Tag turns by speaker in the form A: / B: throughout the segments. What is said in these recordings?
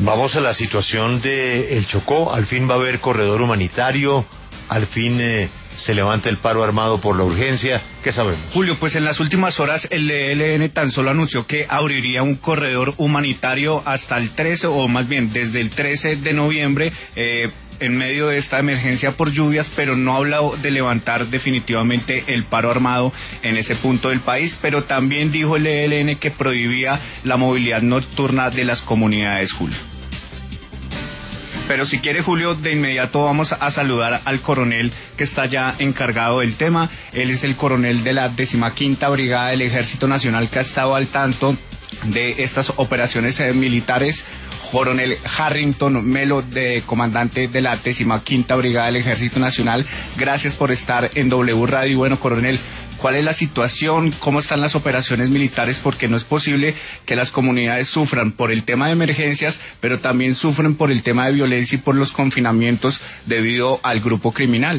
A: Vamos a la situación de El Chocó. Al fin va a haber corredor humanitario, al fin se levanta el paro armado por la urgencia. ¿Qué sabemos?
B: Julio, pues en las últimas horas el ELN tan solo anunció que abriría un corredor humanitario hasta el 13, o más bien desde el 13 de noviembre, en medio de esta emergencia por lluvias, pero no ha hablado de levantar definitivamente el paro armado en ese punto del país, pero también dijo el ELN que prohibía la movilidad nocturna de las comunidades, Julio. Pero si quiere, Julio, de inmediato vamos a saludar al coronel que está ya encargado del tema. Él es el coronel de la 15ª Brigada del Ejército Nacional, que ha estado al tanto de estas operaciones militares. Coronel Harrington Melo, comandante de la 15ª Brigada del Ejército Nacional, gracias por estar en W Radio. Bueno, coronel, ¿cuál es la situación? ¿Cómo están las operaciones militares? Porque no es posible que las comunidades sufran por el tema de emergencias, pero también sufren por el tema de violencia y por los confinamientos debido al grupo criminal.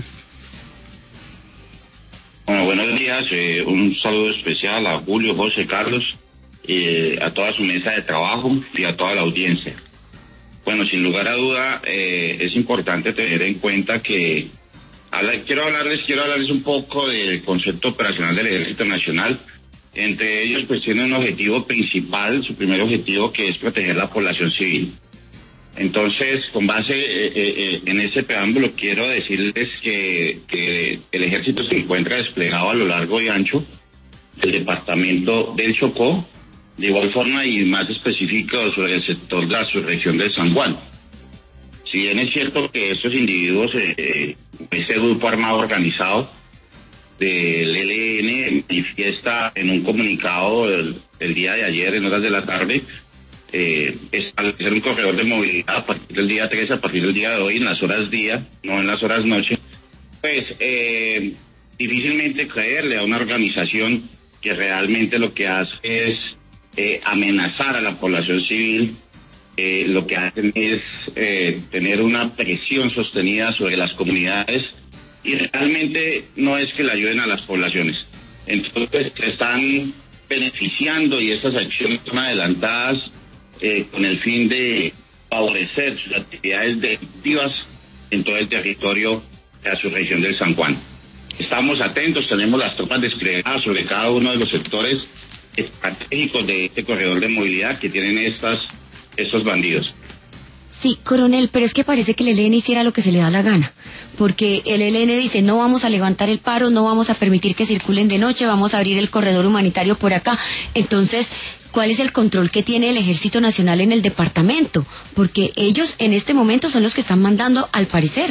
C: Bueno, buenos días. Un saludo especial a Julio, José, Carlos, a toda su mesa de trabajo y a toda la audiencia. Bueno, sin lugar a duda, es importante tener en cuenta que quiero hablarles un poco del concepto operacional del Ejército Nacional. Entre ellos, pues tiene un objetivo principal, su primer objetivo, que es proteger la población civil. Entonces, con base en ese preámbulo, quiero decirles que el Ejército se encuentra desplegado a lo largo y ancho del departamento del Chocó, de igual forma y más específico sobre el sector de la subregión del San Juan. Si bien es cierto que estos individuos, ese grupo armado organizado del ELN manifiesta en un comunicado el día de ayer en horas de la tarde, establecer un corredor de movilidad a partir del día 13, a partir del día de hoy, en las horas día, no en las horas noche, pues difícilmente creerle a una organización que realmente lo que hace es amenazar a la población civil. Lo que hacen es tener una presión sostenida sobre las comunidades y realmente no es que le ayuden a las poblaciones. Entonces se están beneficiando y estas acciones son adelantadas con el fin de favorecer sus actividades delictivas en todo el territorio de la subregión del San Juan. Estamos atentos, tenemos las tropas desplegadas sobre cada uno de los sectores estratégicos de este corredor de movilidad que tienen estos bandidos.
D: Sí, coronel, pero es que parece que el ELN hiciera lo que se le da la gana, porque el ELN dice no vamos a levantar el paro, no vamos a permitir que circulen de noche, vamos a abrir el corredor humanitario por acá. Entonces, ¿cuál es el control que tiene el Ejército Nacional en el departamento? Porque ellos en este momento son los que están mandando, al parecer.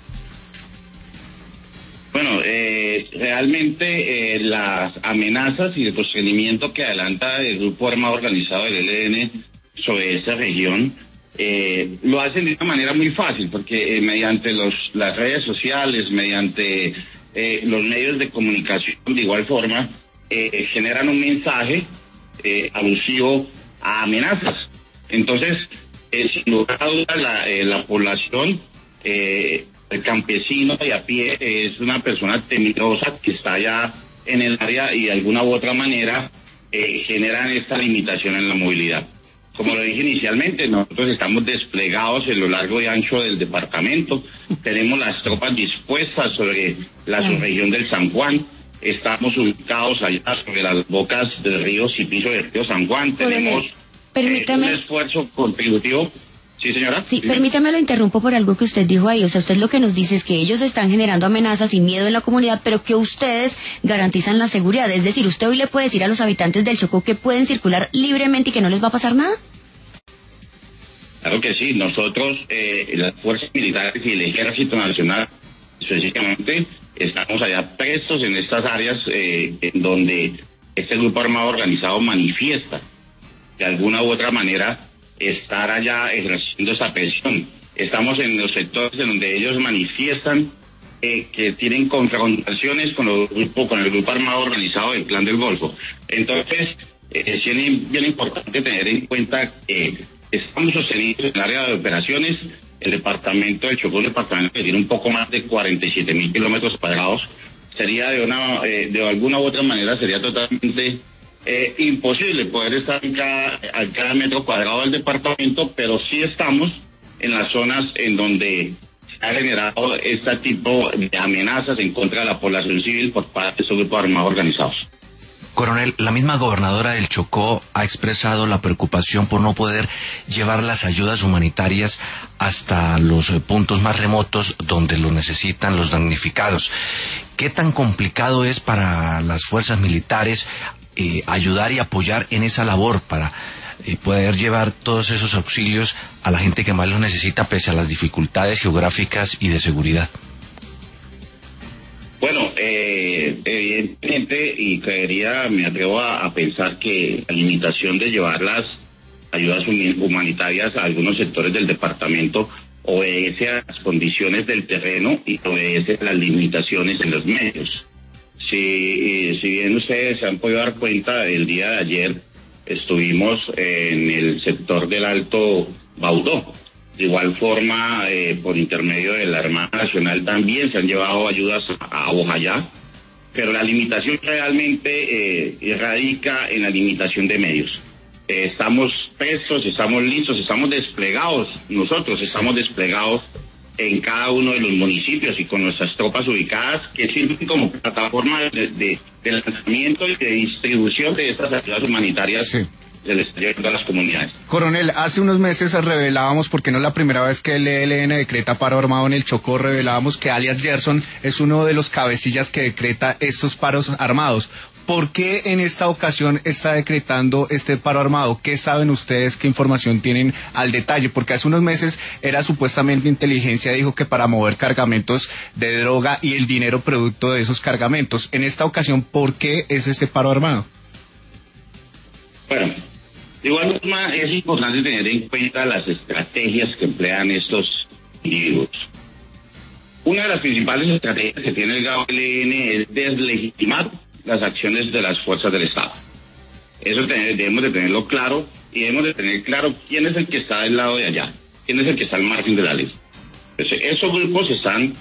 C: Bueno, realmente las amenazas y el procedimiento que adelanta el grupo armado organizado del ELN sobre esta región lo hacen de una manera muy fácil, porque mediante las redes sociales, mediante los medios de comunicación, de igual forma, generan un mensaje alusivo a amenazas. Entonces, sin lugar a dudas, la población, el campesino de a pie, es una persona temerosa que está allá en el área y de alguna u otra manera generan esta limitación en la movilidad. Como lo dije inicialmente, nosotros estamos desplegados en lo largo y ancho del departamento, tenemos las tropas dispuestas sobre la subregión del San Juan, estamos ubicados allá sobre las bocas del río Cipizo del río San Juan, tenemos un esfuerzo contributivo. Sí, señora. Sí,
D: permítame, lo interrumpo por algo que usted dijo ahí. O sea, usted lo que nos dice es que ellos están generando amenazas y miedo en la comunidad, pero que ustedes garantizan la seguridad. Es decir, ¿usted hoy le puede decir a los habitantes del Chocó que pueden circular libremente y que no les va a pasar nada?
C: Claro que sí. Nosotros, las fuerzas militares y el Ejército Nacional, específicamente, estamos allá prestos en estas áreas en donde este grupo armado organizado manifiesta de alguna u otra manera estar allá ejerciendo esa presión. Estamos en los sectores en donde ellos manifiestan que tienen confrontaciones con el grupo armado organizado del Clan del Golfo. Entonces, es bien importante tener en cuenta que estamos sostenidos en el área de operaciones. El departamento del Chocó, un departamento que tiene un poco más de 47.000 kilómetros cuadrados, sería de alguna u otra manera sería totalmente imposible poder estar en cada metro cuadrado del departamento, pero sí estamos en las zonas en donde se ha generado este tipo de amenazas en contra de la población civil por parte de estos grupos armados organizados.
E: Coronel, la misma gobernadora del Chocó ha expresado la preocupación por no poder llevar las ayudas humanitarias hasta los puntos más remotos donde lo necesitan los damnificados. ¿Qué tan complicado es para las fuerzas militares ayudar y apoyar en esa labor para poder llevar todos esos auxilios a la gente que más los necesita pese a las dificultades geográficas y de seguridad?
C: Bueno, evidentemente, y me atrevo a pensar que la limitación de llevar las ayudas humanitarias a algunos sectores del departamento obedece a las condiciones del terreno y obedece a las limitaciones en los medios. Si bien ustedes se han podido dar cuenta, el día de ayer estuvimos en el sector del Alto Baudó. De igual forma, por intermedio de la Armada Nacional también se han llevado ayudas a Bojayá, pero la limitación realmente radica en la limitación de medios. Estamos prestos, estamos listos, estamos desplegados, nosotros estamos desplegados en cada uno de los municipios y con nuestras tropas ubicadas que sirven como plataforma de lanzamiento y de distribución de estas ayudas humanitarias.
B: Sí.
C: Se les está llevando a las comunidades.
B: Coronel, hace unos meses revelábamos, porque no es la primera vez que el ELN decreta paro armado en el Chocó, revelábamos que alias Gerson es uno de los cabecillas que decreta estos paros armados. ¿Por qué en esta ocasión está decretando este paro armado? ¿Qué saben ustedes, qué información tienen al detalle? Porque hace unos meses era supuestamente inteligencia, dijo que para mover cargamentos de droga y el dinero producto de esos cargamentos. En esta ocasión, ¿por qué es ese paro armado?
C: Bueno, de igual forma es importante tener en cuenta las estrategias que emplean estos individuos. Una de las principales estrategias que tiene el GAO-ELN es deslegitimar las acciones de las fuerzas del Estado. Eso debemos de tenerlo claro y debemos de tener claro quién es el que está del lado de allá, quién es el que está al margen de la ley. Entonces, esos grupos están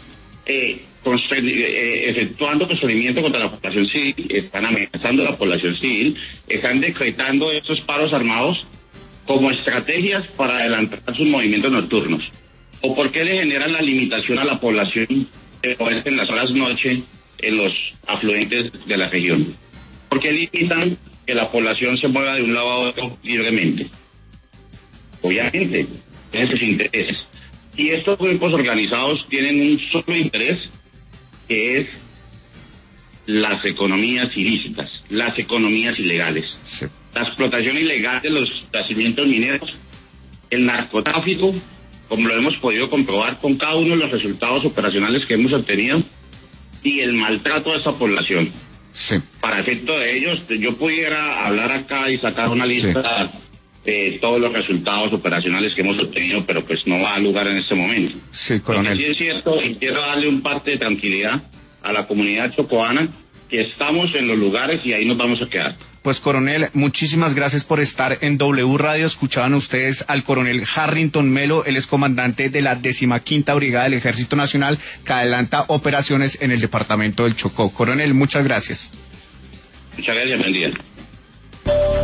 C: efectuando procedimientos contra la población civil, están amenazando a la población civil, están decretando estos paros armados como estrategias para adelantar sus movimientos nocturnos. ¿O por qué le generan la limitación a la población de moverse en las horas noche en los afluentes de la región? ¿Por qué limitan que la población se mueva de un lado a otro libremente? Obviamente, tienen sus intereses. Y estos grupos organizados tienen un solo interés, que es las economías ilícitas, las economías ilegales, sí. La explotación ilegal de los yacimientos mineros, el narcotráfico, como lo hemos podido comprobar con cada uno de los resultados operacionales que hemos obtenido, y el maltrato a esa población. Sí. Para efecto de ellos, yo pudiera hablar acá y sacar una lista de todos los resultados operacionales que hemos obtenido, pero pues no va a lugar en este momento. Sí, coronel. Sí es cierto, y quiero darle un parte de tranquilidad a la comunidad chocoana, que estamos en los lugares y ahí nos vamos a quedar.
B: Pues coronel, muchísimas gracias por estar en W Radio. Escuchaban ustedes al coronel Harrington Melo, él es comandante de la 15ª Brigada del Ejército Nacional, que adelanta operaciones en el departamento del Chocó. Coronel, muchas gracias.
C: Muchas gracias, buen día.